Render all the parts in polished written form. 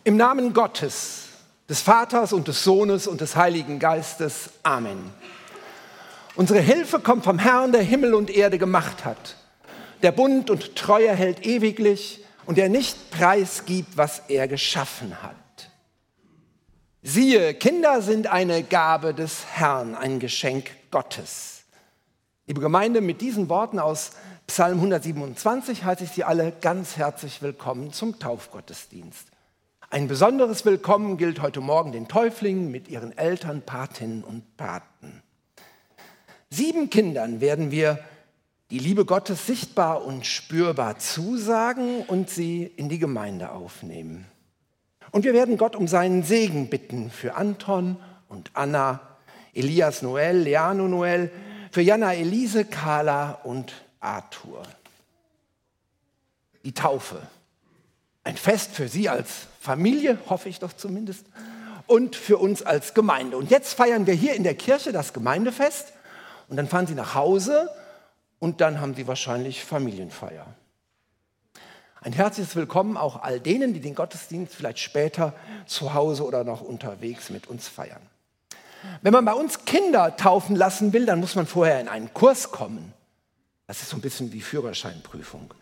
Im Namen Gottes, des Vaters und des Sohnes und des Heiligen Geistes. Amen. Unsere Hilfe kommt vom Herrn, der Himmel und Erde gemacht hat, der Bund und Treue hält ewiglich und der nicht preisgibt, was er geschaffen hat. Siehe, Kinder sind eine Gabe des Herrn, ein Geschenk Gottes. Liebe Gemeinde, mit diesen Worten aus Psalm 127 heiße ich Sie alle ganz herzlich willkommen zum Taufgottesdienst. Ein besonderes Willkommen gilt heute Morgen den Täuflingen mit ihren Eltern, Patinnen und Paten. 7 Kindern werden wir die Liebe Gottes sichtbar und spürbar zusagen und sie in die Gemeinde aufnehmen. Und wir werden Gott um seinen Segen bitten für Anton und Anna, Elias Noel, Leano Noel, für Jana Elise, Carla und Arthur. Die Taufe. Ein Fest für Sie als Familie, hoffe ich doch zumindest, und für uns als Gemeinde. Und jetzt feiern wir hier in der Kirche das Gemeindefest und dann fahren Sie nach Hause und dann haben Sie wahrscheinlich Familienfeier. Ein herzliches Willkommen auch all denen, die den Gottesdienst vielleicht später zu Hause oder noch unterwegs mit uns feiern. Wenn man bei uns Kinder taufen lassen will, dann muss man vorher in einen Kurs kommen. Das ist so ein bisschen wie Führerscheinprüfung.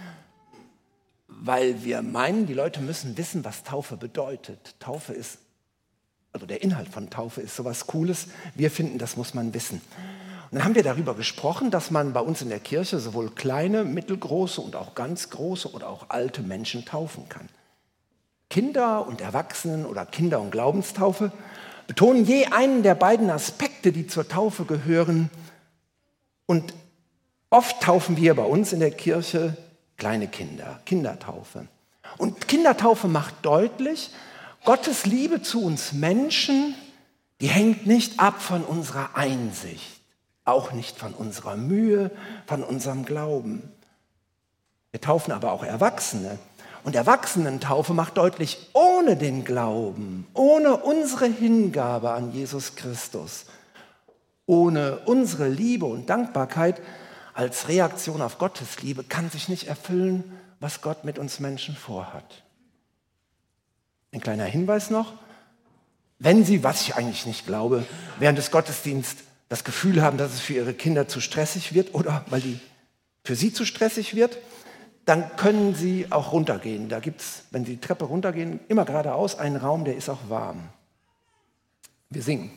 Weil wir meinen, die Leute müssen wissen, was Taufe bedeutet. Der Inhalt von Taufe ist sowas Cooles. Wir finden, das muss man wissen. Und dann haben wir darüber gesprochen, dass man bei uns in der Kirche sowohl kleine, mittelgroße und auch ganz große oder auch alte Menschen taufen kann. Kinder und Erwachsenen oder Kinder- und Glaubenstaufe betonen je einen der beiden Aspekte, die zur Taufe gehören. Und oft taufen wir bei uns in der Kirche kleine Kinder, Kindertaufe. Und Kindertaufe macht deutlich, Gottes Liebe zu uns Menschen, die hängt nicht ab von unserer Einsicht, auch nicht von unserer Mühe, von unserem Glauben. Wir taufen aber auch Erwachsene. Und Erwachsenentaufe macht deutlich, ohne den Glauben, ohne unsere Hingabe an Jesus Christus, ohne unsere Liebe und Dankbarkeit als Reaktion auf Gottes Liebe kann sich nicht erfüllen, was Gott mit uns Menschen vorhat. Ein kleiner Hinweis noch: Wenn Sie, was ich eigentlich nicht glaube, während des Gottesdienstes das Gefühl haben, dass es für Ihre Kinder zu stressig wird oder weil die für Sie zu stressig wird, dann können Sie auch runtergehen. Da gibt es, wenn Sie die Treppe runtergehen, immer geradeaus einen Raum, der ist auch warm. Wir singen.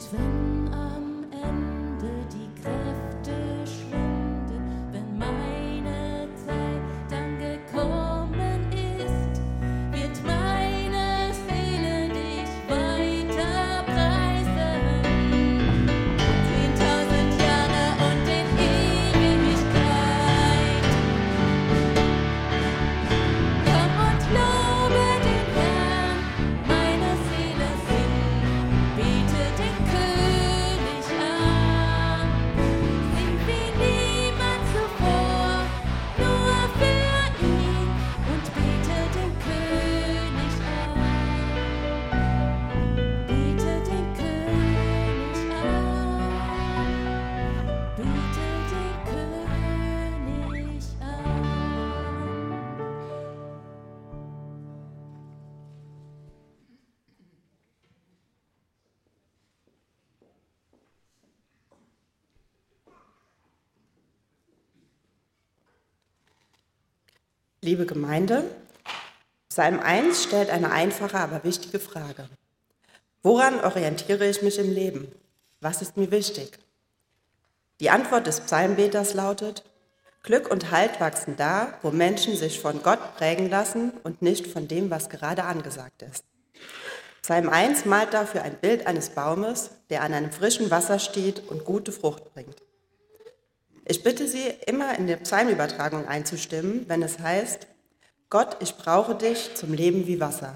Liebe Gemeinde, Psalm 1 stellt eine einfache, aber wichtige Frage. Woran orientiere ich mich im Leben? Was ist mir wichtig? Die Antwort des Psalmbeters lautet: Glück und Halt wachsen da, wo Menschen sich von Gott prägen lassen und nicht von dem, was gerade angesagt ist. Psalm 1 malt dafür ein Bild eines Baumes, der an einem frischen Wasser steht und gute Frucht bringt. Ich bitte Sie, immer in der Psalmübertragung einzustimmen, wenn es heißt: Gott, ich brauche dich zum Leben wie Wasser.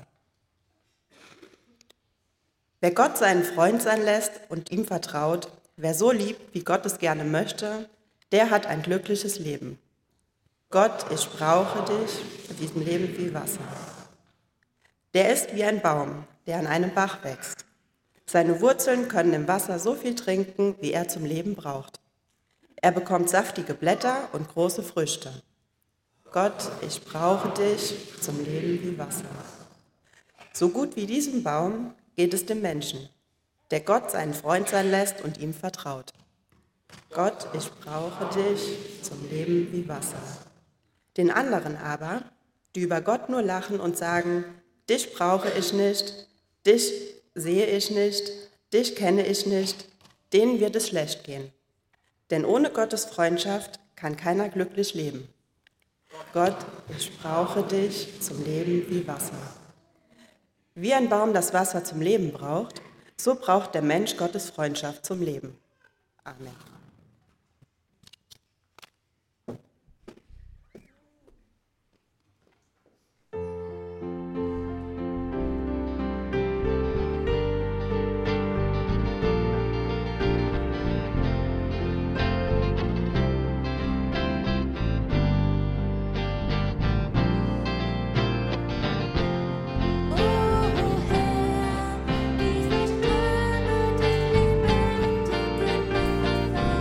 Wer Gott seinen Freund sein lässt und ihm vertraut, wer so liebt, wie Gott es gerne möchte, der hat ein glückliches Leben. Gott, ich brauche dich in diesem Leben wie Wasser. Der ist wie ein Baum, der an einem Bach wächst. Seine Wurzeln können im Wasser so viel trinken, wie er zum Leben braucht. Er bekommt saftige Blätter und große Früchte. Gott, ich brauche dich zum Leben wie Wasser. So gut wie diesem Baum geht es dem Menschen, der Gott seinen Freund sein lässt und ihm vertraut. Gott, ich brauche dich zum Leben wie Wasser. Den anderen aber, die über Gott nur lachen und sagen: Dich brauche ich nicht, dich sehe ich nicht, dich kenne ich nicht, denen wird es schlecht gehen. Denn ohne Gottes Freundschaft kann keiner glücklich leben. Gott, ich brauche dich zum Leben wie Wasser. Wie ein Baum das Wasser zum Leben braucht, so braucht der Mensch Gottes Freundschaft zum Leben. Amen. Diese Stimme des lebendigen Wassers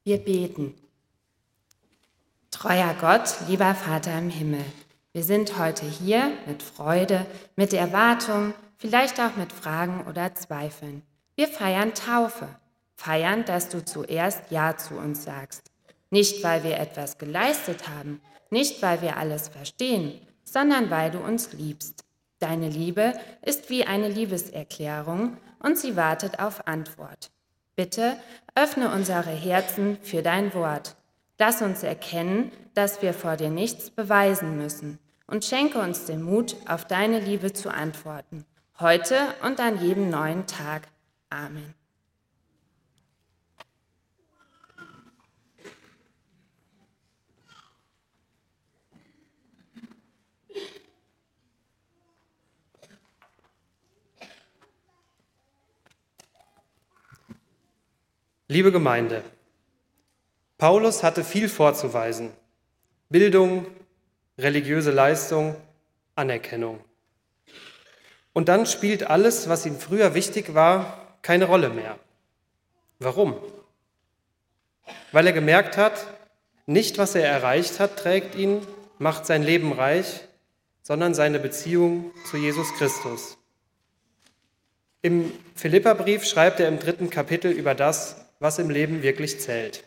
Wir beten. Treuer Gott, lieber Vater im Himmel, wir sind heute hier mit Freude, mit Erwartung, vielleicht auch mit Fragen oder Zweifeln. Wir feiern Taufe, feiern, dass du zuerst Ja zu uns sagst. Nicht, weil wir etwas geleistet haben, nicht, weil wir alles verstehen, sondern weil du uns liebst. Deine Liebe ist wie eine Liebeserklärung und sie wartet auf Antwort. Bitte öffne unsere Herzen für dein Wort. Lass uns erkennen, dass wir vor dir nichts beweisen müssen und schenke uns den Mut, auf deine Liebe zu antworten, heute und an jedem neuen Tag. Amen. Liebe Gemeinde, Paulus hatte viel vorzuweisen. Bildung, religiöse Leistung, Anerkennung. Und dann spielt alles, was ihm früher wichtig war, keine Rolle mehr. Warum? Weil er gemerkt hat, nicht was er erreicht hat, trägt ihn, macht sein Leben reich, sondern seine Beziehung zu Jesus Christus. Im Philipperbrief schreibt er im 3. Kapitel über das, was im Leben wirklich zählt.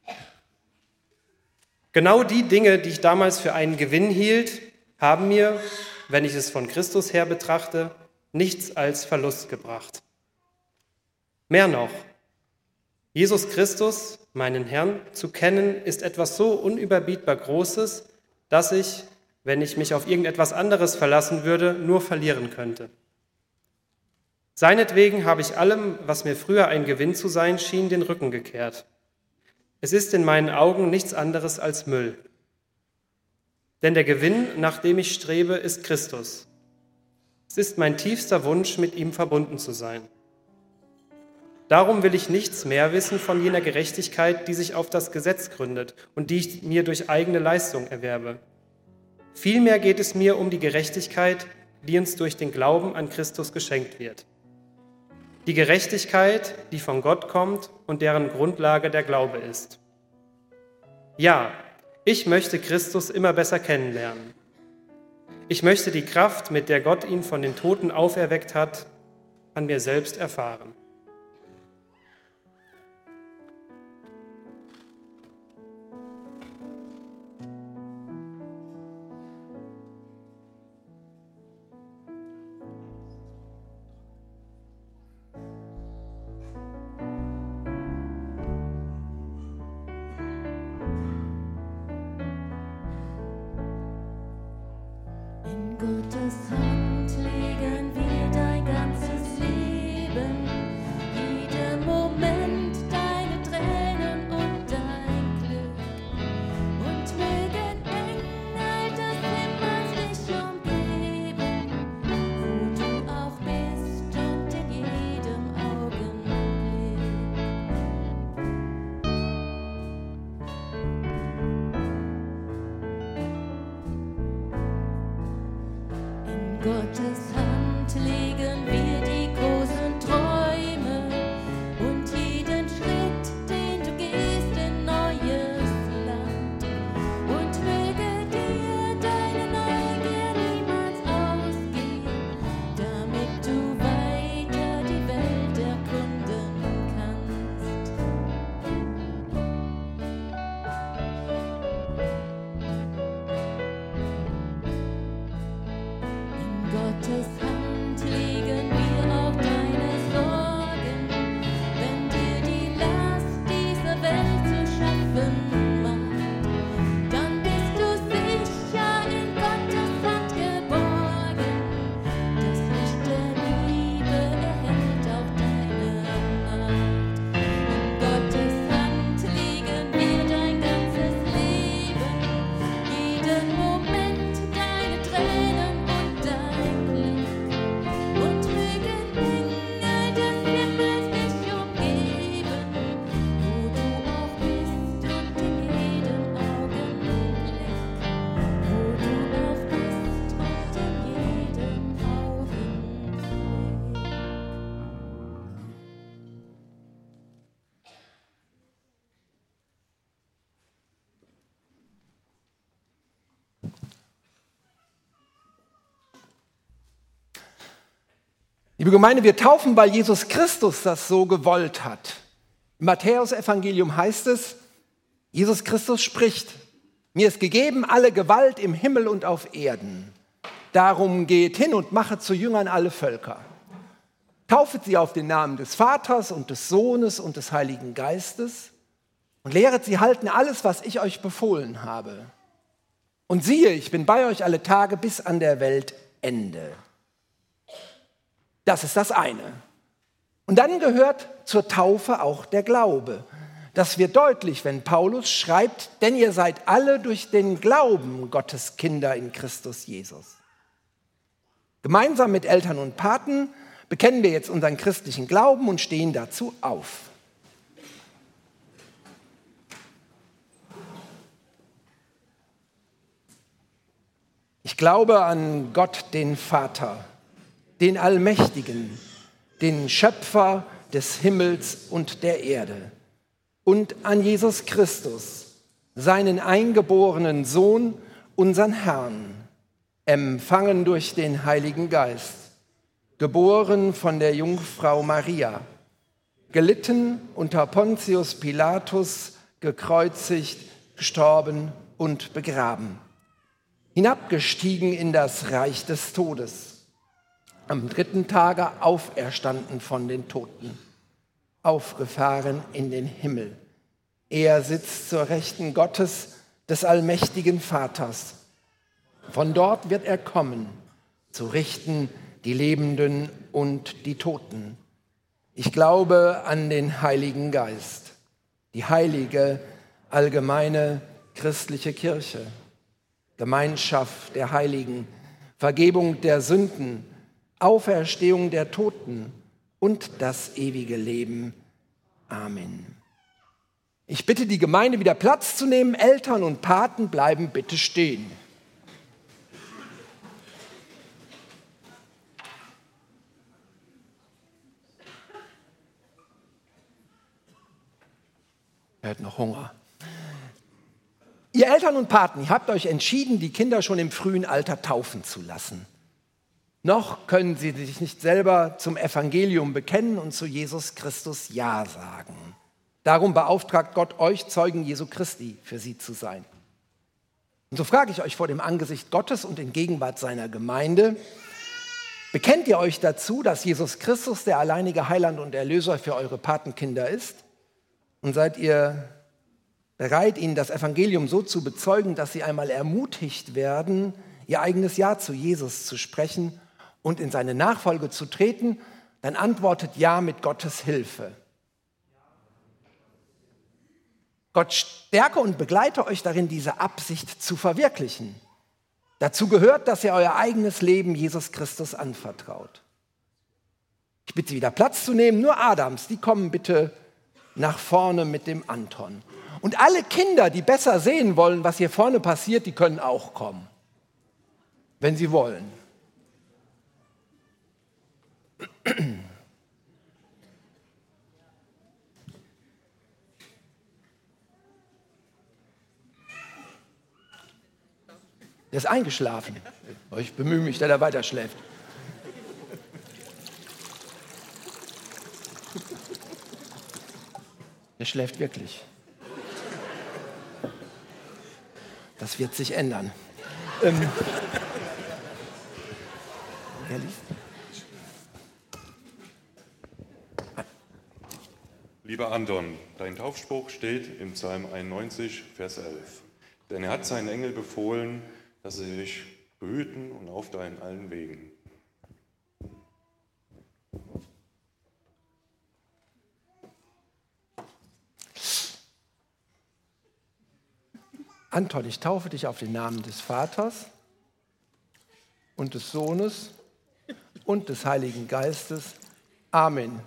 Genau die Dinge, die ich damals für einen Gewinn hielt, haben mir, wenn ich es von Christus her betrachte, nichts als Verlust gebracht. Mehr noch, Jesus Christus, meinen Herrn, zu kennen, ist etwas so unüberbietbar Großes, dass ich, wenn ich mich auf irgendetwas anderes verlassen würde, nur verlieren könnte. Seinetwegen habe ich allem, was mir früher ein Gewinn zu sein schien, den Rücken gekehrt. Es ist in meinen Augen nichts anderes als Müll. Denn der Gewinn, nach dem ich strebe, ist Christus. Es ist mein tiefster Wunsch, mit ihm verbunden zu sein. Darum will ich nichts mehr wissen von jener Gerechtigkeit, die sich auf das Gesetz gründet und die ich mir durch eigene Leistung erwerbe. Vielmehr geht es mir um die Gerechtigkeit, die uns durch den Glauben an Christus geschenkt wird. Die Gerechtigkeit, die von Gott kommt und deren Grundlage der Glaube ist. Ja, ich möchte Christus immer besser kennenlernen. Ich möchte die Kraft, mit der Gott ihn von den Toten auferweckt hat, an mir selbst erfahren. Gottes Hand legen wir dein ganzes Leben, jeden Moment deine Tränen und dein Glück. Und mögen Engel des Himmels dich umgeben, wo du auch bist und in jedem Augenblick. Gottes Hand legen wir die großen Träume und jeden Schritt, den du gehst in neues Land. Und möge dir deine Neugier niemals ausgehen, damit du weiter die Welt erkunden kannst. Gottes Liebe Gemeinde, wir taufen, weil Jesus Christus das so gewollt hat. Im Matthäus-Evangelium heißt es, Jesus Christus spricht, mir ist gegeben alle Gewalt im Himmel und auf Erden. Darum geht hin und machet zu Jüngern alle Völker. Taufet sie auf den Namen des Vaters und des Sohnes und des Heiligen Geistes und lehret sie halten alles, was ich euch befohlen habe. Und siehe, ich bin bei euch alle Tage bis an der Weltende. Das ist das eine. Und dann gehört zur Taufe auch der Glaube. Das wird deutlich, wenn Paulus schreibt, denn ihr seid alle durch den Glauben Gottes Kinder in Christus Jesus. Gemeinsam mit Eltern und Paten bekennen wir jetzt unseren christlichen Glauben und stehen dazu auf. Ich glaube an Gott, den Vater, den Allmächtigen, den Schöpfer des Himmels und der Erde und an Jesus Christus, seinen eingeborenen Sohn, unseren Herrn, empfangen durch den Heiligen Geist, geboren von der Jungfrau Maria, gelitten unter Pontius Pilatus, gekreuzigt, gestorben und begraben, hinabgestiegen in das Reich des Todes, am 3. Tage auferstanden von den Toten, aufgefahren in den Himmel. Er sitzt zur Rechten Gottes, des allmächtigen Vaters. Von dort wird er kommen, zu richten die Lebenden und die Toten. Ich glaube an den Heiligen Geist, die heilige, allgemeine christliche Kirche, Gemeinschaft der Heiligen, Vergebung der Sünden, Auferstehung der Toten und das ewige Leben. Amen. Ich bitte die Gemeinde, wieder Platz zu nehmen. Eltern und Paten bleiben bitte stehen. Er hat noch Hunger. Ihr Eltern und Paten, ihr habt euch entschieden, die Kinder schon im frühen Alter taufen zu lassen. Noch können sie sich nicht selber zum Evangelium bekennen und zu Jesus Christus Ja sagen. Darum beauftragt Gott euch, Zeugen Jesu Christi für sie zu sein. Und so frage ich euch vor dem Angesicht Gottes und in Gegenwart seiner Gemeinde, bekennt ihr euch dazu, dass Jesus Christus der alleinige Heiland und Erlöser für eure Patenkinder ist? Und seid ihr bereit, ihnen das Evangelium so zu bezeugen, dass sie einmal ermutigt werden, ihr eigenes Ja zu Jesus zu sprechen und in seine Nachfolge zu treten? Dann antwortet Ja mit Gottes Hilfe. Gott stärke und begleite euch darin, diese Absicht zu verwirklichen. Dazu gehört, dass ihr euer eigenes Leben Jesus Christus anvertraut. Ich bitte Sie wieder Platz zu nehmen, nur Adams, die kommen bitte nach vorne mit dem Anton. Und alle Kinder, die besser sehen wollen, was hier vorne passiert, die können auch kommen, wenn sie wollen. Der ist eingeschlafen. Ich bemühe mich, dass er weiter schläft. Der schläft wirklich. Das wird sich ändern. Ehrlich? Lieber Anton, dein Taufspruch steht im Psalm 91, Vers 11. Denn er hat seinen Engel befohlen, dass sie dich behüten und auf deinen allen Wegen. Anton, ich taufe dich auf den Namen des Vaters und des Sohnes und des Heiligen Geistes. Amen.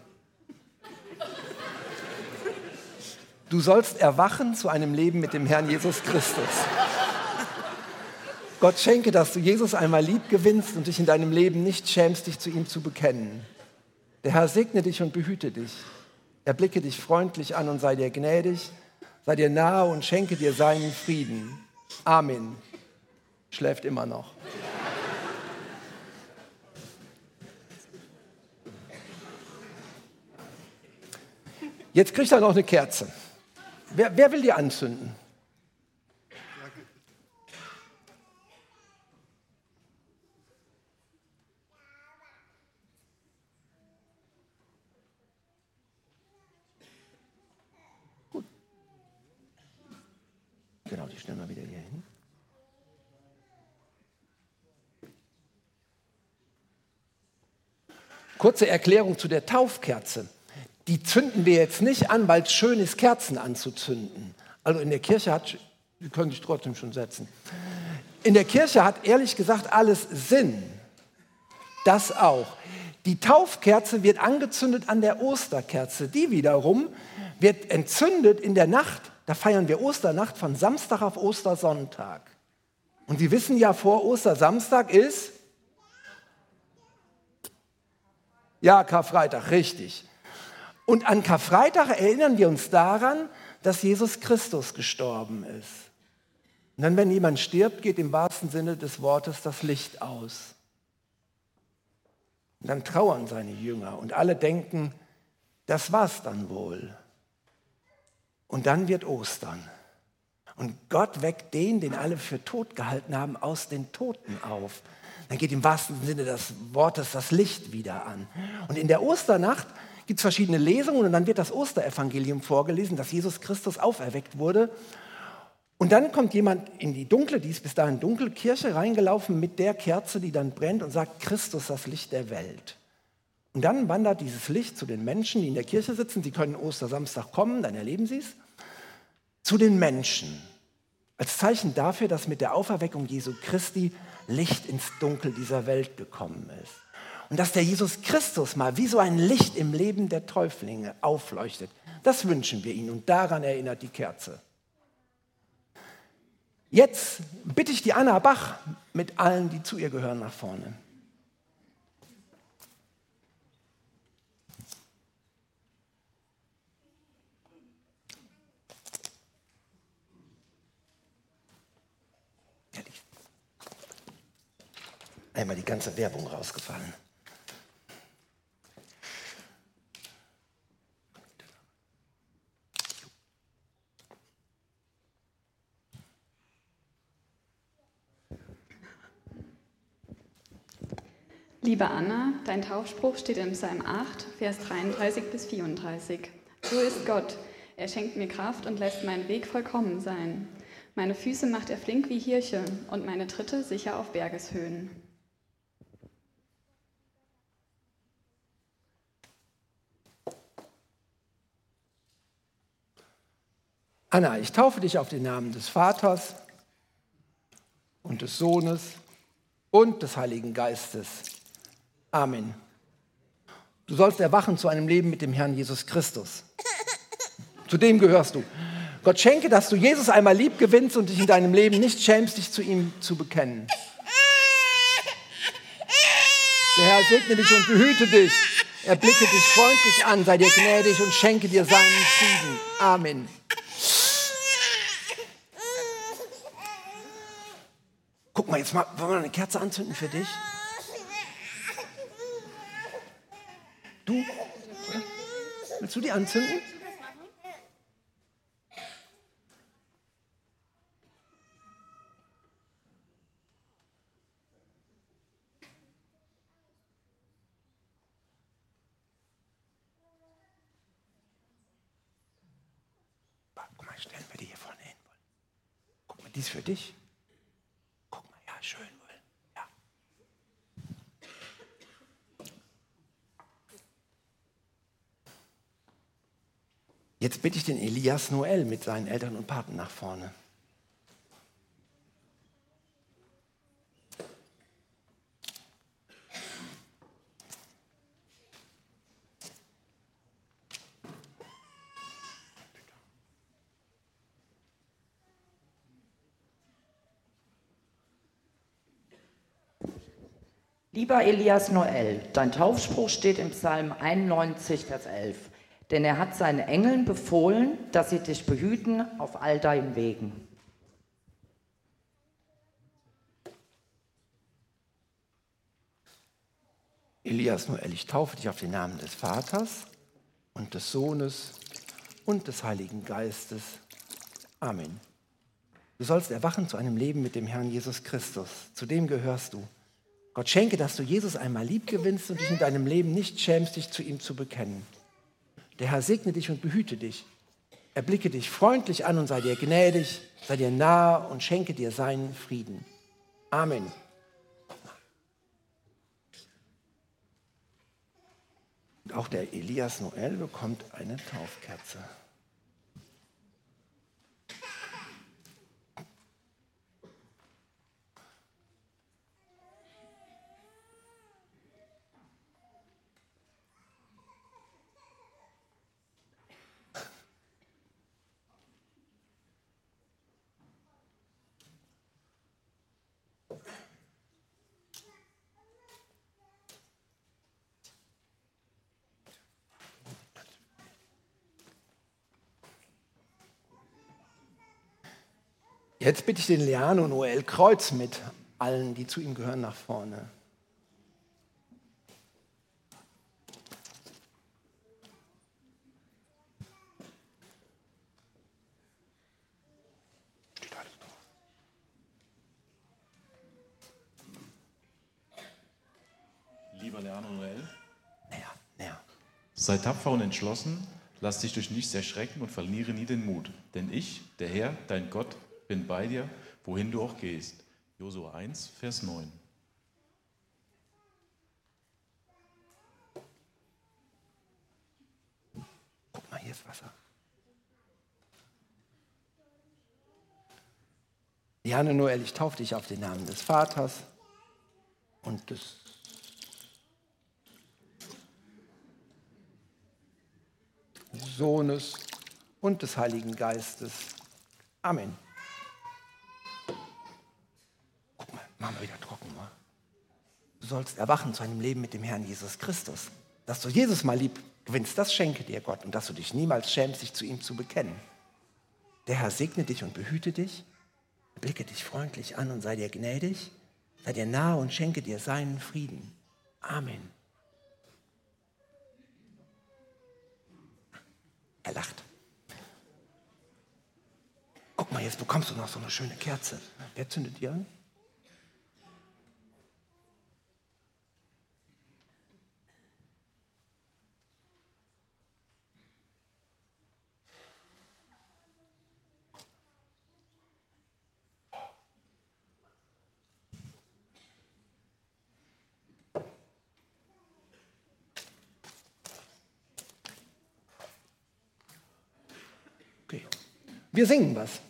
Du sollst erwachen zu einem Leben mit dem Herrn Jesus Christus. Gott schenke, dass du Jesus einmal lieb gewinnst und dich in deinem Leben nicht schämst, dich zu ihm zu bekennen. Der Herr segne dich und behüte dich. Er blicke dich freundlich an und sei dir gnädig, sei dir nahe und schenke dir seinen Frieden. Amen. Schläft immer noch. Jetzt kriegt er noch eine Kerze. Wer will die anzünden? Gut. Genau, die stellen wir wieder hier hin. Kurze Erklärung zu der Taufkerze. Die zünden wir jetzt nicht an, weil es schön ist, Kerzen anzuzünden. Also in der Kirche Sie können sich trotzdem schon setzen. In der Kirche hat ehrlich gesagt alles Sinn. Das auch. Die Taufkerze wird angezündet an der Osterkerze. Die wiederum wird entzündet in der Nacht. Da feiern wir Osternacht von Samstag auf Ostersonntag. Und Sie wissen ja, vor Ostersamstag ist ja Karfreitag, richtig. Und an Karfreitag erinnern wir uns daran, dass Jesus Christus gestorben ist. Und dann, wenn jemand stirbt, geht im wahrsten Sinne des Wortes das Licht aus. Und dann trauern seine Jünger und alle denken, das war's dann wohl. Und dann wird Ostern. Und Gott weckt den alle für tot gehalten haben, aus den Toten auf. Dann geht im wahrsten Sinne des Wortes das Licht wieder an. Und in der Osternacht gibt es verschiedene Lesungen und dann wird das Osterevangelium vorgelesen, dass Jesus Christus auferweckt wurde. Und dann kommt jemand in die dunkle, die ist bis dahin dunkle Kirche reingelaufen mit der Kerze, die dann brennt und sagt, Christus, das Licht der Welt. Und dann wandert dieses Licht zu den Menschen, die in der Kirche sitzen. Sie können Ostersamstag kommen, dann erleben sie es. Zu den Menschen. Als Zeichen dafür, dass mit der Auferweckung Jesu Christi Licht ins Dunkel dieser Welt gekommen ist. Und dass der Jesus Christus mal wie so ein Licht im Leben der Täuflinge aufleuchtet. Das wünschen wir ihnen und daran erinnert die Kerze. Jetzt bitte ich die Anna Bach mit allen, die zu ihr gehören, nach vorne. Einmal die ganze Werbung rausgefallen. Liebe Anna, dein Taufspruch steht im Psalm 8, Vers 33 bis 34. So ist Gott. Er schenkt mir Kraft und lässt meinen Weg vollkommen sein. Meine Füße macht er flink wie Hirsche und meine Tritte sicher auf Bergeshöhen. Anna, ich taufe dich auf den Namen des Vaters und des Sohnes und des Heiligen Geistes. Amen. Du sollst erwachen zu einem Leben mit dem Herrn Jesus Christus. Zu dem gehörst du. Gott schenke, dass du Jesus einmal lieb gewinnst und dich in deinem Leben nicht schämst, dich zu ihm zu bekennen. Der Herr segne dich und behüte dich. Er blicke dich freundlich an, sei dir gnädig und schenke dir seinen Frieden. Amen. Guck mal, jetzt wollen wir eine Kerze anzünden für dich. Du? Willst du die anzünden? Guck mal, stellen wir die hier vorne hin. Guck mal, die ist für dich. Guck mal, ja, schön. Ja. Jetzt bitte ich den Elias Noel mit seinen Eltern und Paten nach vorne. Lieber Elias Noel, dein Taufspruch steht im Psalm 91, Vers 11. Denn er hat seinen Engeln befohlen, dass sie dich behüten auf all deinen Wegen. Elias Noel, ich taufe dich auf den Namen des Vaters und des Sohnes und des Heiligen Geistes. Amen. Du sollst erwachen zu einem Leben mit dem Herrn Jesus Christus. Zu dem gehörst du. Gott schenke, dass du Jesus einmal lieb gewinnst und dich in deinem Leben nicht schämst, dich zu ihm zu bekennen. Der Herr segne dich und behüte dich. Erblicke dich freundlich an und sei dir gnädig, sei dir nahe und schenke dir seinen Frieden. Amen. Und auch der Elias Noel bekommt eine Taufkerze. Jetzt bitte ich den Leano Noel Kreuz mit allen, die zu ihm gehören, nach vorne. Steht alles drauf. Lieber Leano Noel, Näher. sei tapfer und entschlossen, lass dich durch nichts erschrecken und verliere nie den Mut. Denn ich, der Herr, dein Gott, bin bei dir, wohin du auch gehst. Josua 1, Vers 9. Guck mal, hier ist Wasser. Leano Noel, ich taufe dich auf den Namen des Vaters und des Sohnes und des Heiligen Geistes. Amen. Guck mal, machen wir wieder trocken, wa? Du sollst erwachen zu einem Leben mit dem Herrn Jesus Christus. Dass du Jesus mal lieb gewinnst, das schenke dir Gott. Und dass du dich niemals schämst, dich zu ihm zu bekennen. Der Herr segne dich und behüte dich, blicke dich freundlich an und sei dir gnädig, sei dir nahe und schenke dir seinen Frieden. Amen. Er lacht. Guck mal, jetzt bekommst du noch so eine schöne Kerze. Wer zündet die an? Okay. Wir singen was.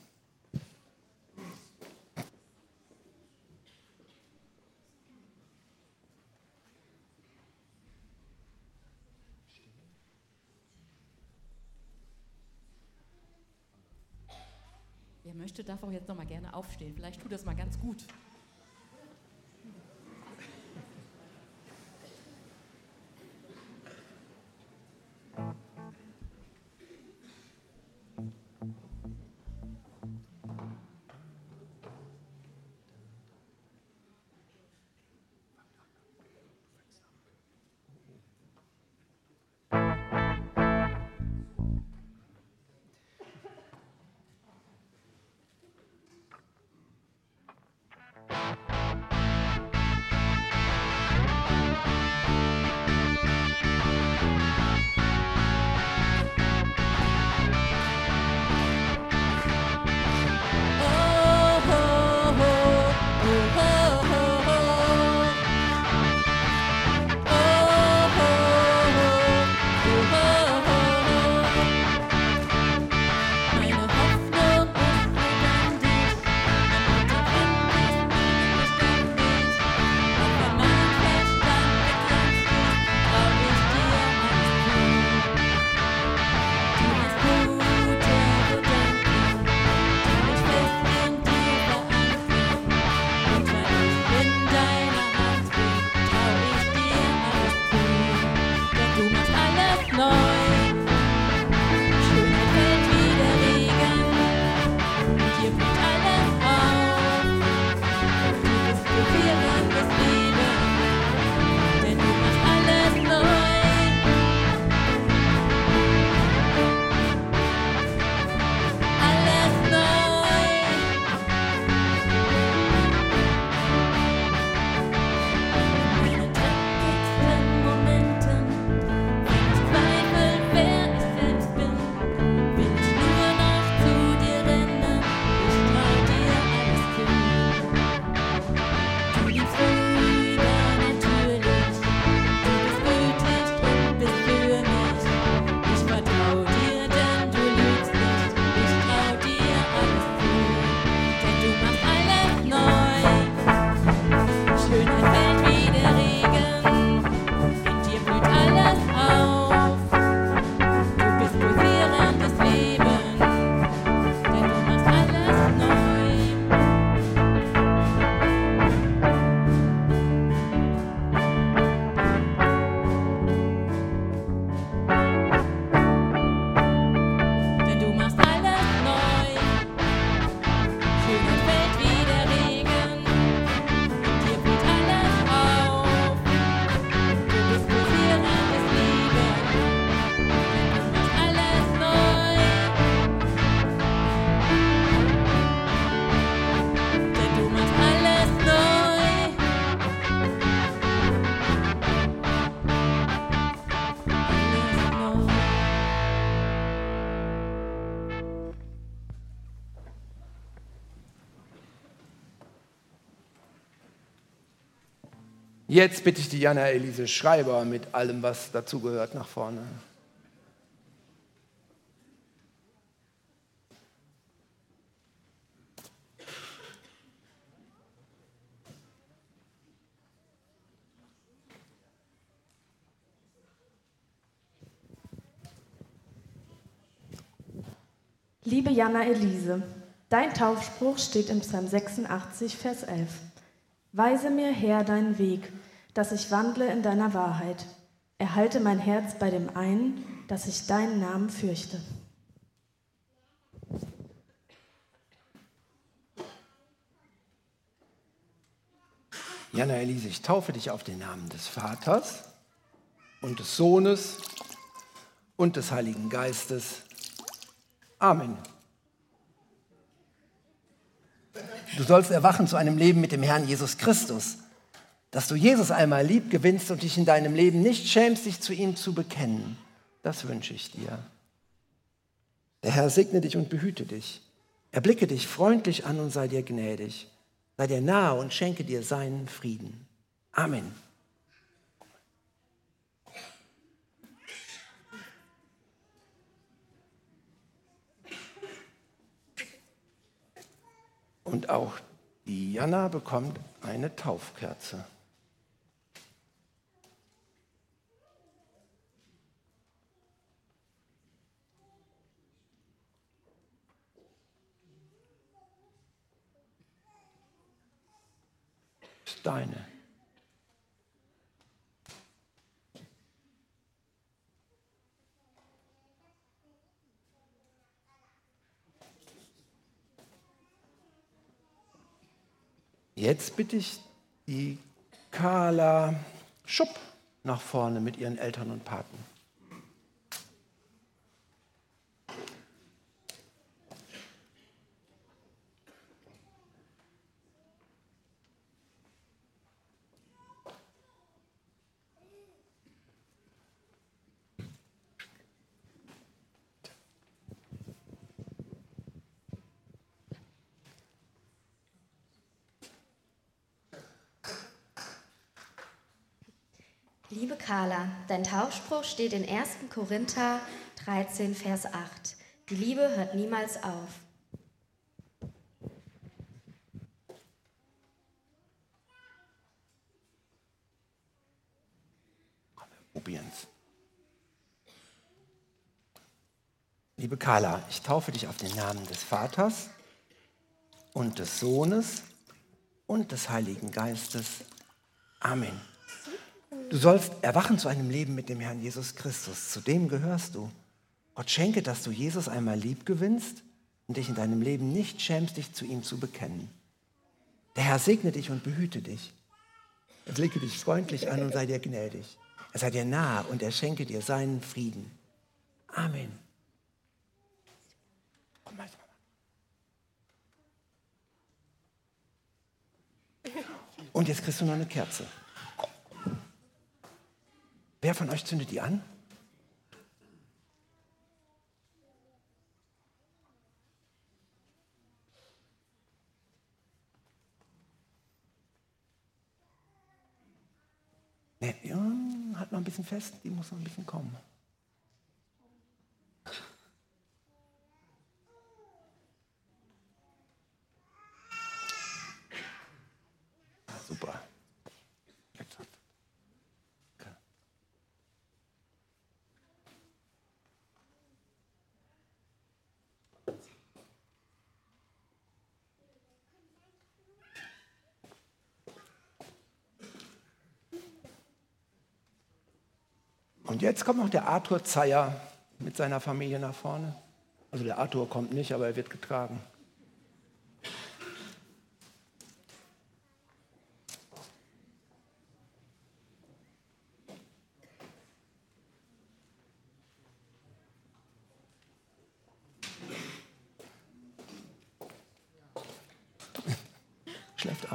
Wer möchte, darf auch jetzt noch mal gerne aufstehen. Vielleicht tut das mal ganz gut. Jetzt bitte ich die Jana Elise Schreiber mit allem, was dazugehört, nach vorne. Liebe Jana Elise, dein Taufspruch steht im Psalm 86, Vers 11. Weise mir, Herr, deinen Weg, dass ich wandle in deiner Wahrheit. Erhalte mein Herz bei dem einen, dass ich deinen Namen fürchte. Jana Elise, ich taufe dich auf den Namen des Vaters und des Sohnes und des Heiligen Geistes. Amen. Du sollst erwachen zu einem Leben mit dem Herrn Jesus Christus, dass du Jesus einmal lieb gewinnst und dich in deinem Leben nicht schämst, dich zu ihm zu bekennen. Das wünsche ich dir. Der Herr segne dich und behüte dich. Erblicke dich freundlich an und sei dir gnädig. Sei dir nahe und schenke dir seinen Frieden. Amen. Und auch die Jana bekommt eine Taufkerze. Ist deine. Jetzt bitte ich die Carla Schupp nach vorne mit ihren Eltern und Paten. Liebe Carla, dein Taufspruch steht in 1. Korinther 13, Vers 8. Die Liebe hört niemals auf. Probieren's. Liebe Carla, ich taufe dich auf den Namen des Vaters und des Sohnes und des Heiligen Geistes. Amen. Du sollst erwachen zu einem Leben mit dem Herrn Jesus Christus. Zu dem gehörst du. Gott schenke, dass du Jesus einmal lieb gewinnst und dich in deinem Leben nicht schämst, dich zu ihm zu bekennen. Der Herr segne dich und behüte dich. Er blicke dich freundlich an und sei dir gnädig. Er sei dir nahe und er schenke dir seinen Frieden. Amen. Komm mal. Und jetzt kriegst du noch eine Kerze. Wer von euch zündet die an? Ne, ja, hat noch ein bisschen fest, die muss noch ein bisschen kommen. Ah, super. Jetzt hat Und jetzt kommt noch der Arthur Zeyer mit seiner Familie nach vorne. Also der Arthur kommt nicht, aber er wird getragen. Schläft auch.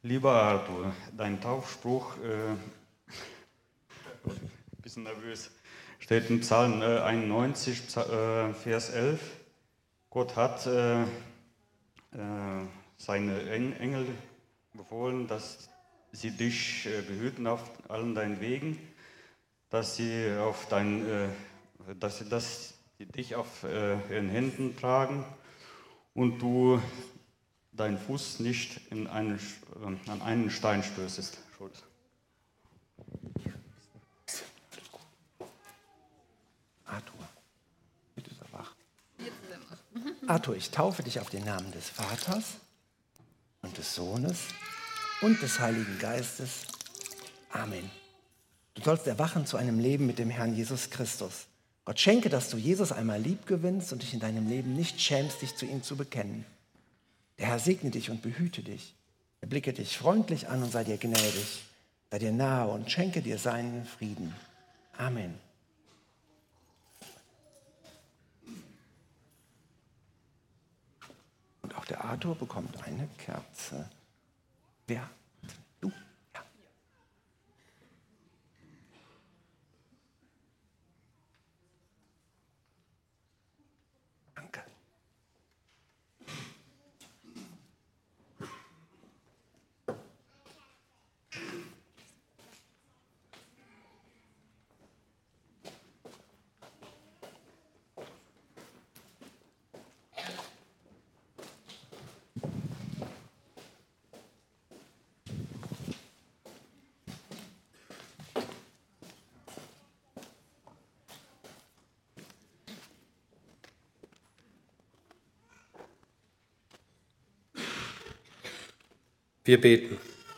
Lieber Arthur, dein Taufspruch, bisschen nervös, steht in Psalm 91, Vers 11. Gott hat seine Engel befohlen, dass sie dich behüten auf allen deinen Wegen, dass sie dich auf ihren Händen tragen und du deinen Fuß nicht an einen Stein stößest. Arthur, bitte sei wach. Arthur, ich taufe dich auf den Namen des Vaters und des Sohnes und des Heiligen Geistes. Amen. Du sollst erwachen zu einem Leben mit dem Herrn Jesus Christus. Gott schenke, dass du Jesus einmal lieb gewinnst und dich in deinem Leben nicht schämst, dich zu ihm zu bekennen. Der Herr segne dich und behüte dich. Er blicke dich freundlich an und sei dir gnädig, sei dir nahe und schenke dir seinen Frieden. Amen. Und auch der Arthur bekommt eine Kerze. Wer? Du? Ja. Danke. Wir beten.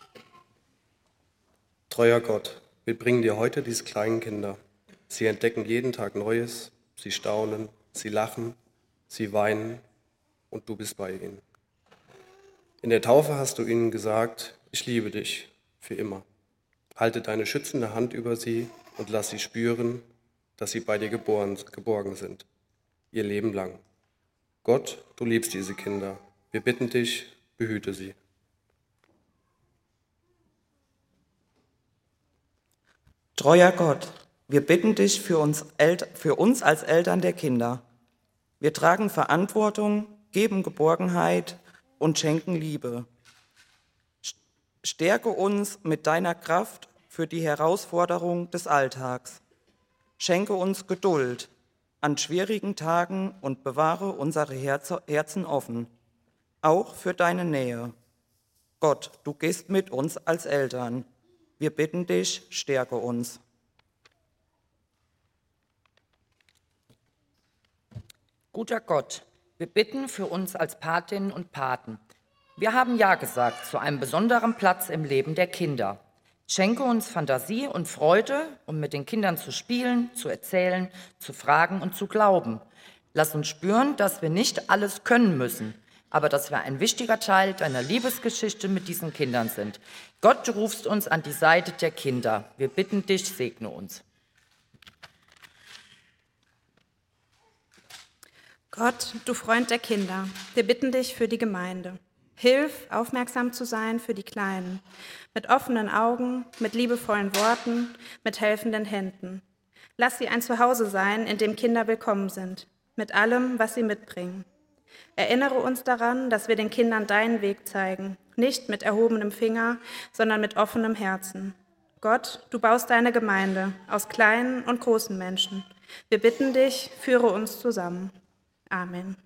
Treuer Gott, wir bringen dir heute diese kleinen Kinder. Sie entdecken jeden Tag Neues, sie staunen, sie lachen, sie weinen und du bist bei ihnen. In der Taufe hast du ihnen gesagt, ich liebe dich für immer. Halte deine schützende Hand über sie und lass sie spüren, dass sie bei dir geborgen sind, ihr Leben lang. Gott, du liebst diese Kinder. Wir bitten dich, behüte sie. Treuer Gott, wir bitten dich für uns als Eltern der Kinder. Wir tragen Verantwortung, geben Geborgenheit und schenken Liebe. Stärke uns mit deiner Kraft für die Herausforderung des Alltags. Schenke uns Geduld an schwierigen Tagen und bewahre unsere Herzen offen, auch für deine Nähe. Gott, du gehst mit uns als Eltern. Wir bitten dich, stärke uns. Guter Gott, wir bitten für uns als Patinnen und Paten. Wir haben Ja gesagt zu einem besonderen Platz im Leben der Kinder. Schenke uns Fantasie und Freude, um mit den Kindern zu spielen, zu erzählen, zu fragen und zu glauben. Lass uns spüren, dass wir nicht alles können müssen, aber dass wir ein wichtiger Teil deiner Liebesgeschichte mit diesen Kindern sind. Gott, du rufst uns an die Seite der Kinder. Wir bitten dich, segne uns. Gott, du Freund der Kinder, wir bitten dich für die Gemeinde. Hilf, aufmerksam zu sein für die Kleinen, mit offenen Augen, mit liebevollen Worten, mit helfenden Händen. Lass sie ein Zuhause sein, in dem Kinder willkommen sind, mit allem, was sie mitbringen. Erinnere uns daran, dass wir den Kindern deinen Weg zeigen, nicht mit erhobenem Finger, sondern mit offenem Herzen. Gott, du baust deine Gemeinde aus kleinen und großen Menschen. Wir bitten dich, führe uns zusammen. Amen.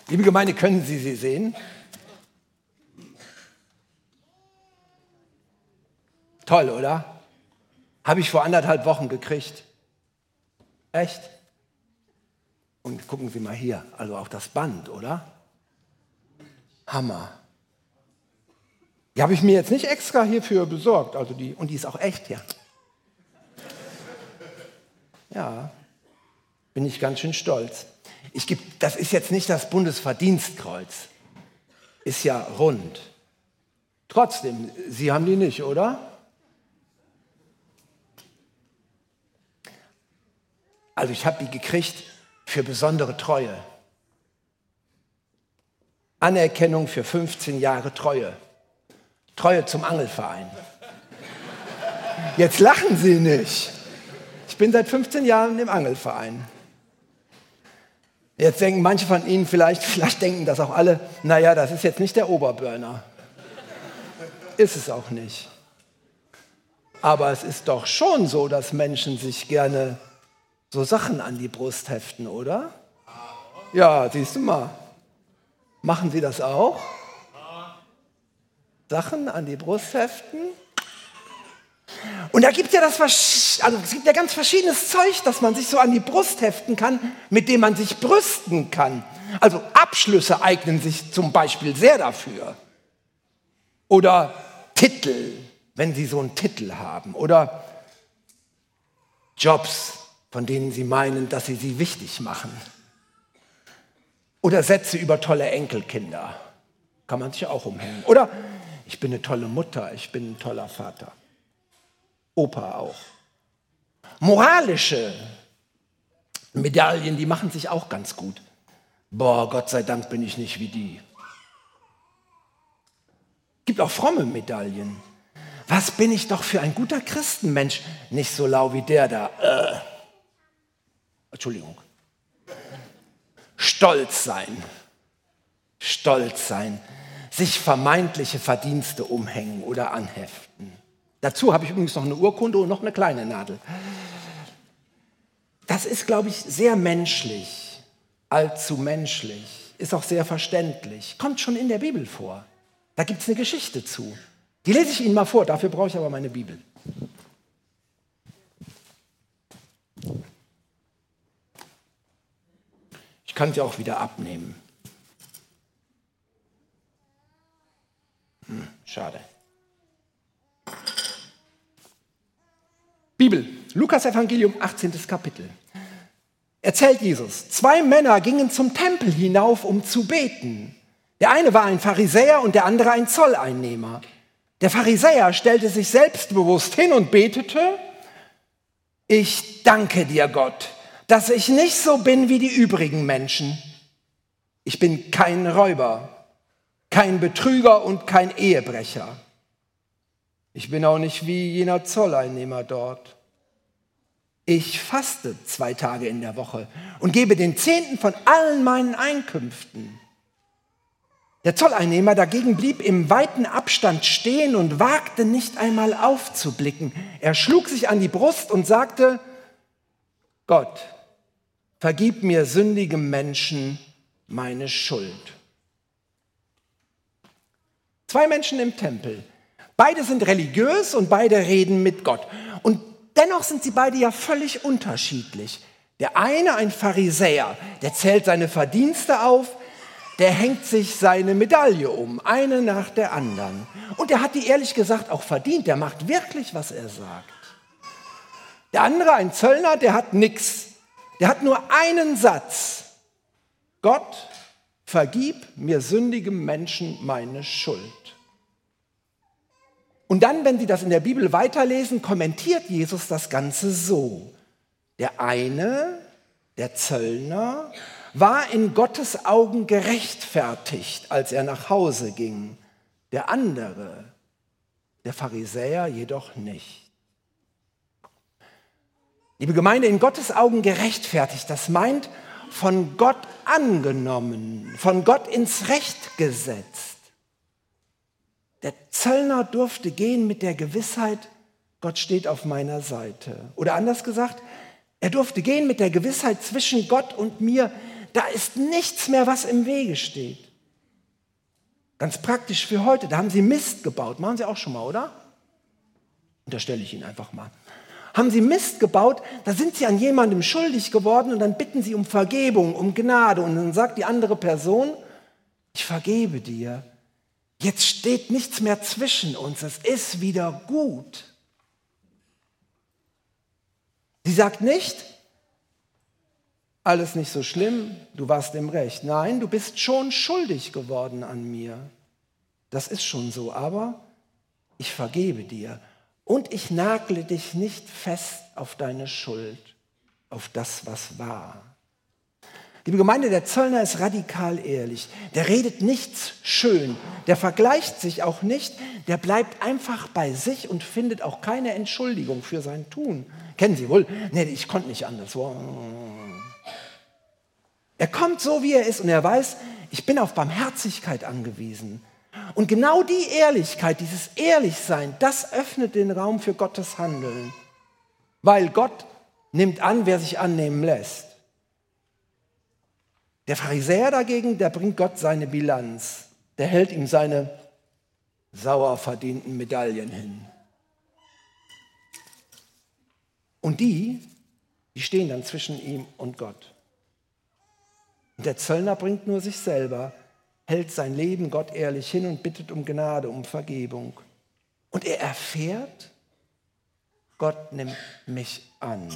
Liebe Gemeinde, können Sie sie sehen? Toll, oder? Habe ich vor 1,5 Wochen gekriegt. Echt? Und gucken Sie mal hier, also auch das Band, oder? Hammer. Die habe ich mir jetzt nicht extra hierfür besorgt, also und die ist auch echt hier. Ja, bin ich ganz schön stolz. Das ist jetzt nicht das Bundesverdienstkreuz, ist ja rund. Trotzdem, Sie haben die nicht, oder? Also ich habe die gekriegt für besondere Treue. Anerkennung für 15 Jahre Treue. Treue zum Angelverein. Jetzt lachen Sie nicht. Ich bin seit 15 Jahren im Angelverein. Jetzt denken manche von Ihnen vielleicht denken das auch alle, naja, das ist jetzt nicht der Oberburner. Ist es auch nicht. Aber es ist doch schon so, dass Menschen sich gerne so Sachen an die Brust heften, oder? Ja, siehst du mal. Machen Sie das auch? Sachen an die Brust heften? Und da gibt es ja ganz verschiedenes Zeug, das man sich so an die Brust heften kann, mit dem man sich brüsten kann. Also Abschlüsse eignen sich zum Beispiel sehr dafür. Oder Titel, wenn Sie so einen Titel haben. Oder Jobs, von denen Sie meinen, dass sie wichtig machen. Oder Sätze über tolle Enkelkinder. Kann man sich auch umhängen. Oder ich bin eine tolle Mutter, ich bin ein toller Vater. Opa auch. Moralische Medaillen, die machen sich auch ganz gut. Boah, Gott sei Dank bin ich nicht wie die. Gibt auch fromme Medaillen. Was bin ich doch für ein guter Christenmensch, nicht so lau wie der da. Entschuldigung. Stolz sein. Stolz sein. Sich vermeintliche Verdienste umhängen oder anheften. Dazu habe ich übrigens noch eine Urkunde und noch eine kleine Nadel. Das ist, glaube ich, sehr menschlich, allzu menschlich, ist auch sehr verständlich, kommt schon in der Bibel vor. Da gibt es eine Geschichte zu. Die lese ich Ihnen mal vor, dafür brauche ich aber meine Bibel. Ich kann sie auch wieder abnehmen. Schade. Bibel, Lukas Evangelium, 18. Kapitel. Erzählt Jesus, 2 Männer gingen zum Tempel hinauf, um zu beten. Der eine war ein Pharisäer und der andere ein Zolleinnehmer. Der Pharisäer stellte sich selbstbewusst hin und betete: Ich danke dir, Gott, dass ich nicht so bin wie die übrigen Menschen. Ich bin kein Räuber, kein Betrüger und kein Ehebrecher. Ich bin auch nicht wie jener Zolleinnehmer dort. Ich faste 2 Tage in der Woche und gebe den 10. von allen meinen Einkünften. Der Zolleinnehmer dagegen blieb im weiten Abstand stehen und wagte nicht einmal aufzublicken. Er schlug sich an die Brust und sagte: Gott, vergib mir sündigem Menschen meine Schuld. 2 Menschen im Tempel. Beide sind religiös und beide reden mit Gott. Und dennoch sind sie beide ja völlig unterschiedlich. Der eine, ein Pharisäer, der zählt seine Verdienste auf, der hängt sich seine Medaille um, eine nach der anderen. Und der hat die ehrlich gesagt auch verdient, der macht wirklich, was er sagt. Der andere, ein Zöllner, der hat nichts. Der hat nur einen Satz: Gott, vergib mir sündigem Menschen meine Schuld. Und dann, wenn Sie das in der Bibel weiterlesen, kommentiert Jesus das Ganze so: Der eine, der Zöllner, war in Gottes Augen gerechtfertigt, als er nach Hause ging. Der andere, der Pharisäer, jedoch nicht. Liebe Gemeinde, in Gottes Augen gerechtfertigt, das meint von Gott angenommen, von Gott ins Recht gesetzt. Der Zöllner durfte gehen mit der Gewissheit, Gott steht auf meiner Seite. Oder anders gesagt, er durfte gehen mit der Gewissheit, zwischen Gott und mir, da ist nichts mehr, was im Wege steht. Ganz praktisch für heute, da haben sie Mist gebaut. Machen Sie auch schon mal, oder? Unterstelle ich Ihnen einfach mal. Haben sie Mist gebaut, da sind sie an jemandem schuldig geworden und dann bitten sie um Vergebung, um Gnade. Und dann sagt die andere Person, ich vergebe dir. Jetzt steht nichts mehr zwischen uns, es ist wieder gut. Sie sagt nicht, alles nicht so schlimm, du warst im Recht. Nein, du bist schon schuldig geworden an mir. Das ist schon so, aber ich vergebe dir. Und ich nagle dich nicht fest auf deine Schuld, auf das, was war. Liebe Gemeinde, der Zöllner ist radikal ehrlich. Der redet nichts schön. Der vergleicht sich auch nicht. Der bleibt einfach bei sich und findet auch keine Entschuldigung für sein Tun. Kennen Sie wohl? Nee, ich konnte nicht anders. Er kommt so, wie er ist und er weiß, ich bin auf Barmherzigkeit angewiesen. Und genau die Ehrlichkeit, dieses Ehrlichsein, das öffnet den Raum für Gottes Handeln. Weil Gott nimmt an, wer sich annehmen lässt. Der Pharisäer dagegen, der bringt Gott seine Bilanz. Der hält ihm seine sauer verdienten Medaillen hin. Und die stehen dann zwischen ihm und Gott. Und der Zöllner bringt nur sich selber, hält sein Leben Gott ehrlich hin und bittet um Gnade, um Vergebung. Und er erfährt, Gott nimmt mich an.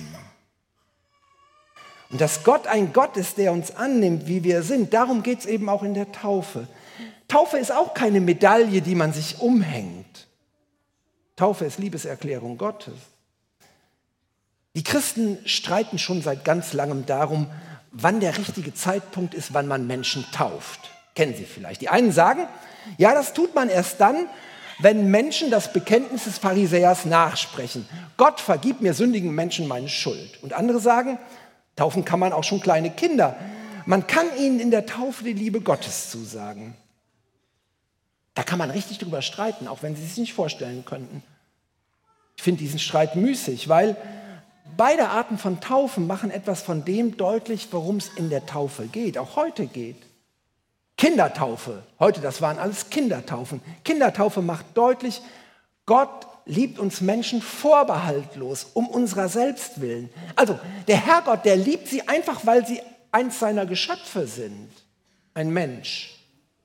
Und dass Gott ein Gott ist, der uns annimmt, wie wir sind, darum geht es eben auch in der Taufe. Taufe ist auch keine Medaille, die man sich umhängt. Taufe ist Liebeserklärung Gottes. Die Christen streiten schon seit ganz langem darum, wann der richtige Zeitpunkt ist, wann man Menschen tauft. Kennen Sie vielleicht. Die einen sagen, ja, das tut man erst dann, wenn Menschen das Bekenntnis des Pharisäers nachsprechen. Gott, vergib mir sündigen Menschen meine Schuld. Und andere sagen, taufen kann man auch schon kleine Kinder. Man kann ihnen in der Taufe die Liebe Gottes zusagen. Da kann man richtig drüber streiten, auch wenn Sie es sich nicht vorstellen könnten. Ich finde diesen Streit müßig, weil beide Arten von Taufen machen etwas von dem deutlich, worum es in der Taufe geht, auch heute geht. Kindertaufe, heute, das waren alles Kindertaufen. Kindertaufe macht deutlich, Gott liebt uns Menschen vorbehaltlos, um unserer selbst willen. Also der Herrgott, der liebt sie einfach, weil sie eins seiner Geschöpfe sind, ein Mensch.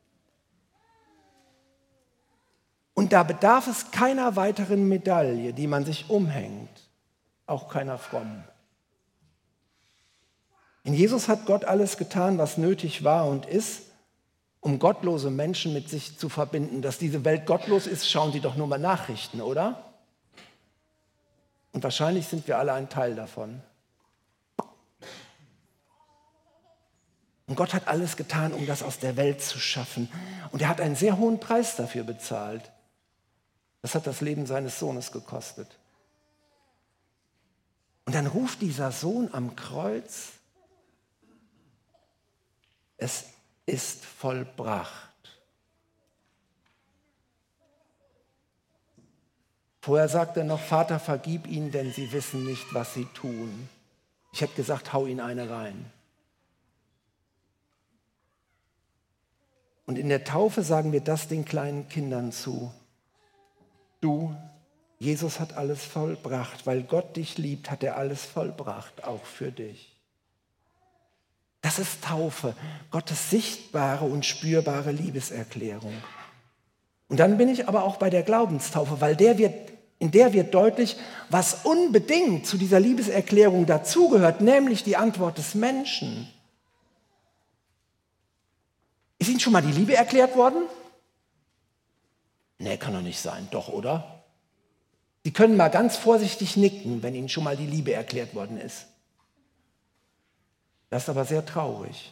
Und da bedarf es keiner weiteren Medaille, die man sich umhängt, auch keiner frommen. In Jesus hat Gott alles getan, was nötig war und ist, um gottlose Menschen mit sich zu verbinden. Dass diese Welt gottlos ist, schauen Sie doch nur mal Nachrichten, oder? Und wahrscheinlich sind wir alle ein Teil davon. Und Gott hat alles getan, um das aus der Welt zu schaffen. Und er hat einen sehr hohen Preis dafür bezahlt. Das hat das Leben seines Sohnes gekostet. Und dann ruft dieser Sohn am Kreuz, es ist vollbracht. Vorher sagt er noch, Vater, vergib ihnen, denn sie wissen nicht, was sie tun. Ich hätte gesagt, hau ihnen eine rein. Und in der Taufe sagen wir das den kleinen Kindern zu. Du, Jesus hat alles vollbracht, weil Gott dich liebt, hat er alles vollbracht, auch für dich. Das ist Taufe, Gottes sichtbare und spürbare Liebeserklärung. Und dann bin ich aber auch bei der Glaubenstaufe, weil in der wird deutlich, was unbedingt zu dieser Liebeserklärung dazugehört, nämlich die Antwort des Menschen. Ist Ihnen schon mal die Liebe erklärt worden? Nee, kann doch nicht sein. Doch, oder? Sie können mal ganz vorsichtig nicken, wenn Ihnen schon mal die Liebe erklärt worden ist. Das ist aber sehr traurig.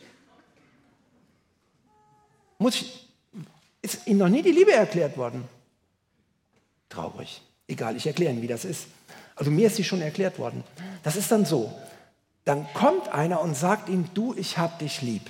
Ist Ihnen noch nie die Liebe erklärt worden? Traurig. Egal, ich erkläre Ihnen, wie das ist. Also mir ist sie schon erklärt worden. Das ist dann so. Dann kommt einer und sagt Ihnen, du, ich hab dich lieb.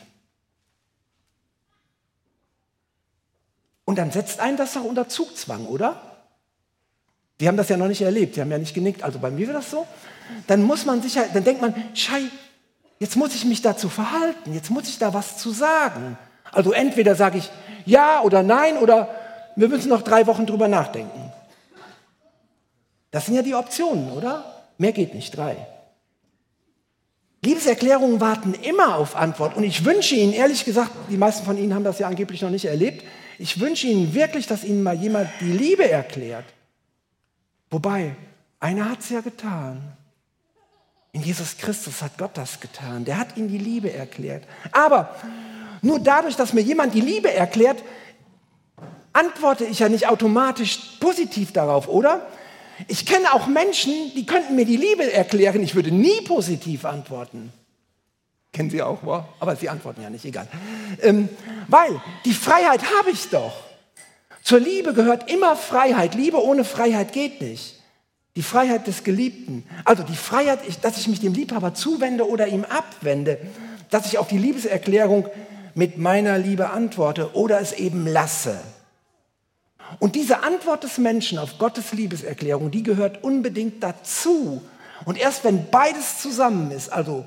Und dann setzt einen das doch unter Zugzwang, oder? Die haben das ja noch nicht erlebt, die haben ja nicht genickt. Also bei mir war das so. Dann muss man dann denkt man, Jetzt muss ich mich dazu verhalten, jetzt muss ich da was zu sagen. Also entweder sage ich ja oder nein oder wir müssen noch 3 Wochen drüber nachdenken. Das sind ja die Optionen, oder? Mehr geht nicht, 3. Liebeserklärungen warten immer auf Antwort. Und ich wünsche Ihnen, ehrlich gesagt, die meisten von Ihnen haben das ja angeblich noch nicht erlebt, ich wünsche Ihnen wirklich, dass Ihnen mal jemand die Liebe erklärt. Wobei, einer hat es ja getan. In Jesus Christus hat Gott das getan. Der hat Ihnen die Liebe erklärt. Aber nur dadurch, dass mir jemand die Liebe erklärt, antworte ich ja nicht automatisch positiv darauf, oder? Ich kenne auch Menschen, die könnten mir die Liebe erklären, ich würde nie positiv antworten. Kennen Sie auch, wa? Aber Sie antworten ja nicht, egal. Weil die Freiheit habe ich doch. Zur Liebe gehört immer Freiheit. Liebe ohne Freiheit geht nicht. Die Freiheit des Geliebten. Also die Freiheit, dass ich mich dem Liebhaber zuwende oder ihm abwende. Dass ich auf die Liebeserklärung mit meiner Liebe antworte oder es eben lasse. Und diese Antwort des Menschen auf Gottes Liebeserklärung, die gehört unbedingt dazu. Und erst wenn beides zusammen ist, also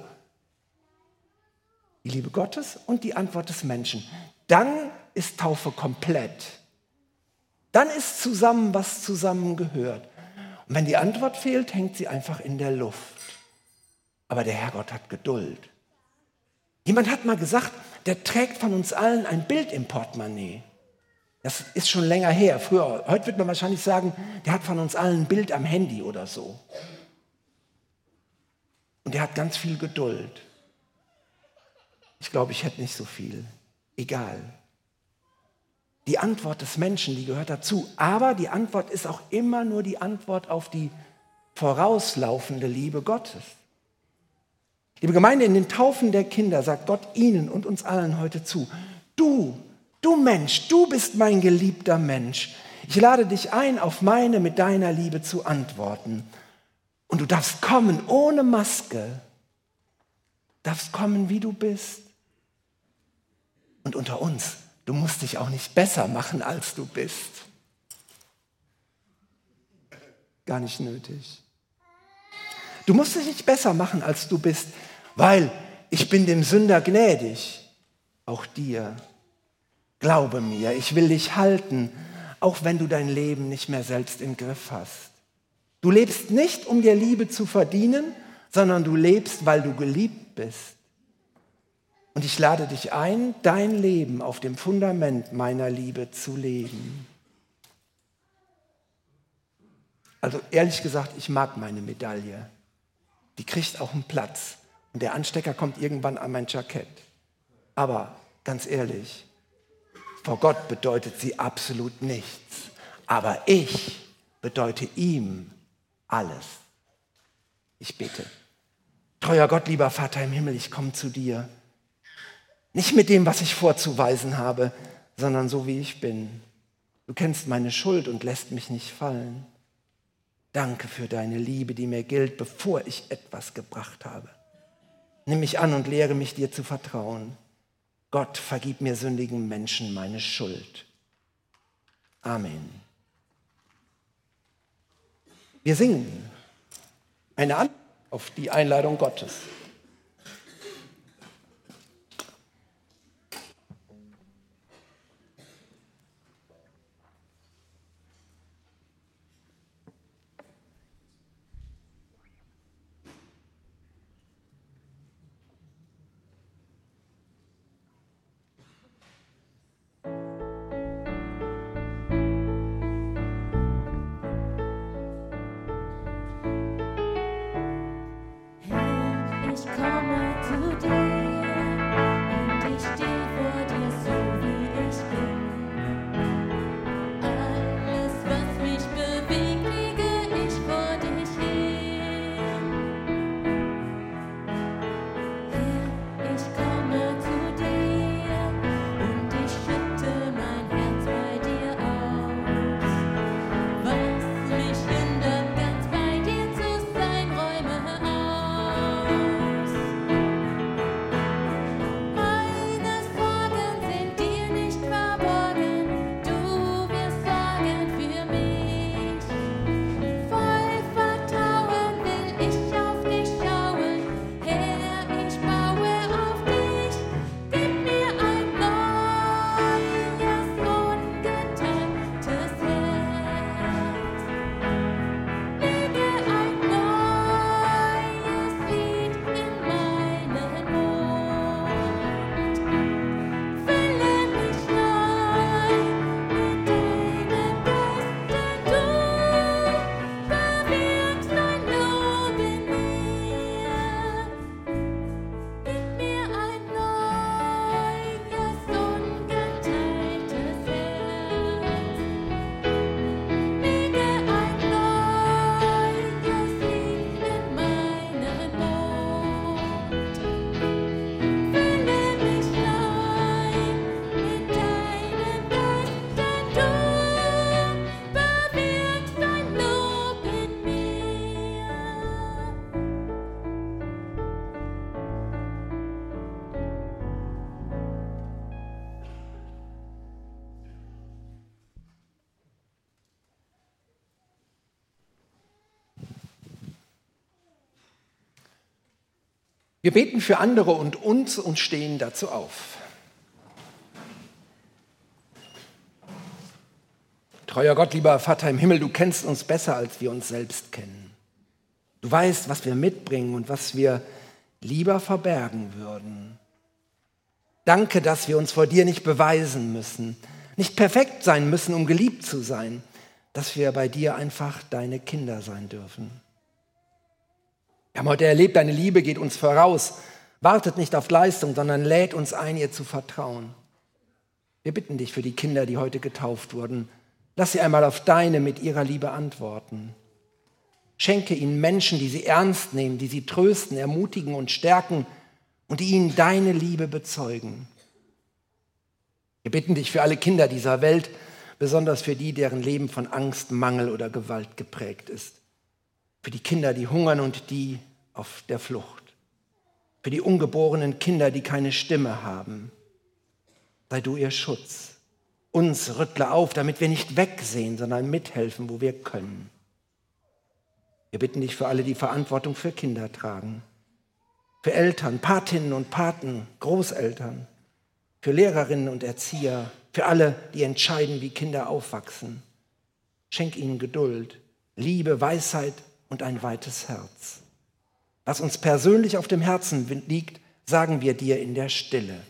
die Liebe Gottes und die Antwort des Menschen, dann ist Taufe komplett. Dann ist zusammen, was zusammengehört. Und wenn die Antwort fehlt, hängt sie einfach in der Luft. Aber der Herrgott hat Geduld. Jemand hat mal gesagt, der trägt von uns allen ein Bild im Portemonnaie. Das ist schon länger her. Heute wird man wahrscheinlich sagen, der hat von uns allen ein Bild am Handy oder so. Und der hat ganz viel Geduld. Ich glaube, ich hätte nicht so viel. Egal. Die Antwort des Menschen, die gehört dazu. Aber die Antwort ist auch immer nur die Antwort auf die vorauslaufende Liebe Gottes. Liebe Gemeinde, in den Taufen der Kinder sagt Gott Ihnen und uns allen heute zu: Du Mensch, du bist mein geliebter Mensch. Ich lade dich ein, auf meine mit deiner Liebe zu antworten. Und du darfst kommen ohne Maske. Darfst kommen, wie du bist. Und unter uns, du musst dich auch nicht besser machen, als du bist. Gar nicht nötig. Du musst dich nicht besser machen, als du bist, weil ich bin dem Sünder gnädig. Auch dir. Glaube mir, ich will dich halten, auch wenn du dein Leben nicht mehr selbst im Griff hast. Du lebst nicht, um dir Liebe zu verdienen, sondern du lebst, weil du geliebt bist. Und ich lade dich ein, dein Leben auf dem Fundament meiner Liebe zu leben. Also ehrlich gesagt, ich mag meine Medaille. Die kriegt auch einen Platz. Und der Anstecker kommt irgendwann an mein Jackett. Aber ganz ehrlich, vor Gott bedeutet sie absolut nichts. Aber ich bedeute ihm alles. Ich bete. Treuer Gott, lieber Vater im Himmel, ich komme zu dir. Nicht mit dem, was ich vorzuweisen habe, sondern so, wie ich bin. Du kennst meine Schuld und lässt mich nicht fallen. Danke für deine Liebe, die mir gilt, bevor ich etwas gebracht habe. Nimm mich an und lehre mich, dir zu vertrauen. Gott, vergib mir sündigen Menschen meine Schuld. Amen. Wir singen eine Antwort auf die Einladung Gottes. Ich Wir beten für andere und uns und stehen dazu auf. Treuer Gott, lieber Vater im Himmel, du kennst uns besser, als wir uns selbst kennen. Du weißt, was wir mitbringen und was wir lieber verbergen würden. Danke, dass wir uns vor dir nicht beweisen müssen, nicht perfekt sein müssen, um geliebt zu sein, dass wir bei dir einfach deine Kinder sein dürfen. Wir haben heute erlebt, deine Liebe geht uns voraus, wartet nicht auf Leistung, sondern lädt uns ein, ihr zu vertrauen. Wir bitten dich für die Kinder, die heute getauft wurden. Lass sie einmal auf deine mit ihrer Liebe antworten. Schenke ihnen Menschen, die sie ernst nehmen, die sie trösten, ermutigen und stärken und die ihnen deine Liebe bezeugen. Wir bitten dich für alle Kinder dieser Welt, besonders für die, deren Leben von Angst, Mangel oder Gewalt geprägt ist. Für die Kinder, die hungern und die auf der Flucht. Für die ungeborenen Kinder, die keine Stimme haben. Sei du ihr Schutz. Uns rüttle auf, damit wir nicht wegsehen, sondern mithelfen, wo wir können. Wir bitten dich für alle, die Verantwortung für Kinder tragen. Für Eltern, Patinnen und Paten, Großeltern. Für Lehrerinnen und Erzieher. Für alle, die entscheiden, wie Kinder aufwachsen. Schenk ihnen Geduld, Liebe, Weisheit und ein weites Herz. Was uns persönlich auf dem Herzen liegt, sagen wir dir in der Stille.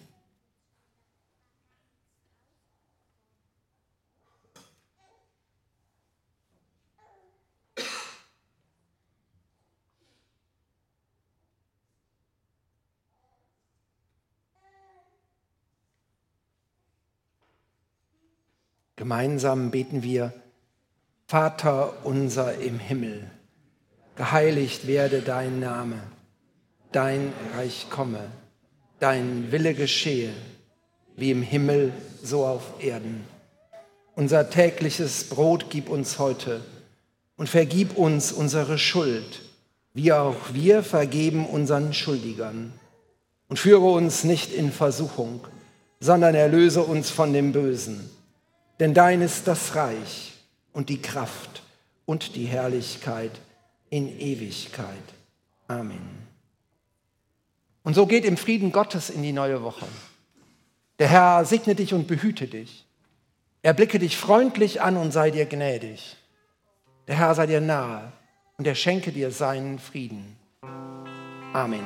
Gemeinsam beten wir: Vater unser im Himmel, geheiligt werde dein Name, dein Reich komme, dein Wille geschehe, wie im Himmel, so auf Erden. Unser tägliches Brot gib uns heute und vergib uns unsere Schuld, wie auch wir vergeben unseren Schuldigern. Und führe uns nicht in Versuchung, sondern erlöse uns von dem Bösen. Denn dein ist das Reich und die Kraft und die Herrlichkeit in Ewigkeit. Amen. Und so geht im Frieden Gottes in die neue Woche. Der Herr segne dich und behüte dich. Er blicke dich freundlich an und sei dir gnädig. Der Herr sei dir nahe und er schenke dir seinen Frieden. Amen.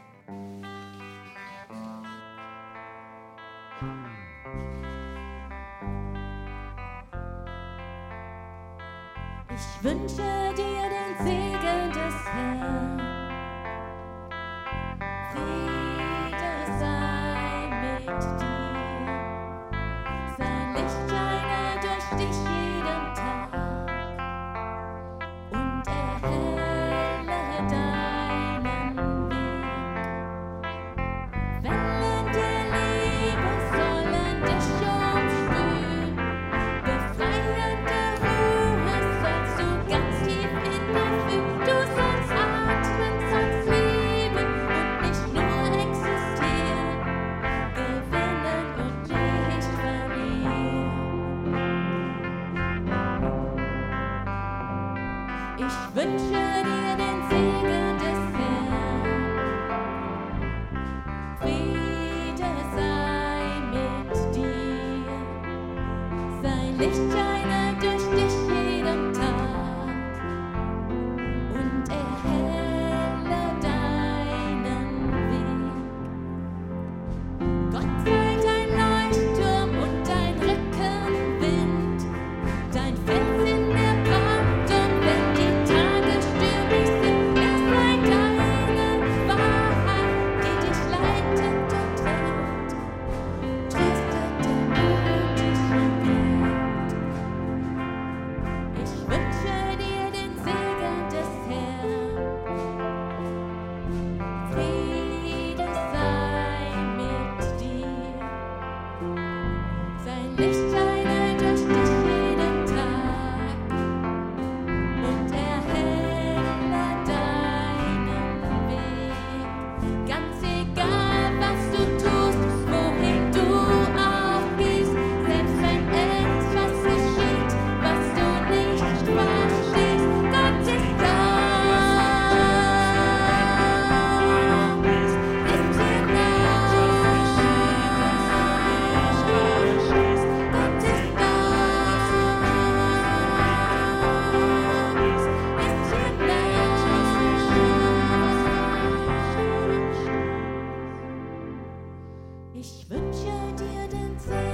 Ich wünsche dir den Segen des Herrn. Friede sei mit dir. Sein Licht scheine durch dich jeden Tag und erhelle deinen Weg. Wellen der Liebe sollen dich umspülen, befreiende Ruhe sollst du ganz tief in dir fühlen. Du sollst atmen, sollst leben und nicht nur existieren, gewinnen und nicht verlieren. Ich wünsche dir den Segen des Herrn. Friede sei mit dir. Sein Licht scheine durch dich jeden Tag und erhelle deinen Weg. Gott sei dein Leuchtturm und dein Rückenwind, dein Fels in der Brand und wenn die Tage stürmisch sind, er sei deine Wahrheit, die dich leitet und trägt, tröstet, ermutigt und lehrt. Ich wünsche dir den Segen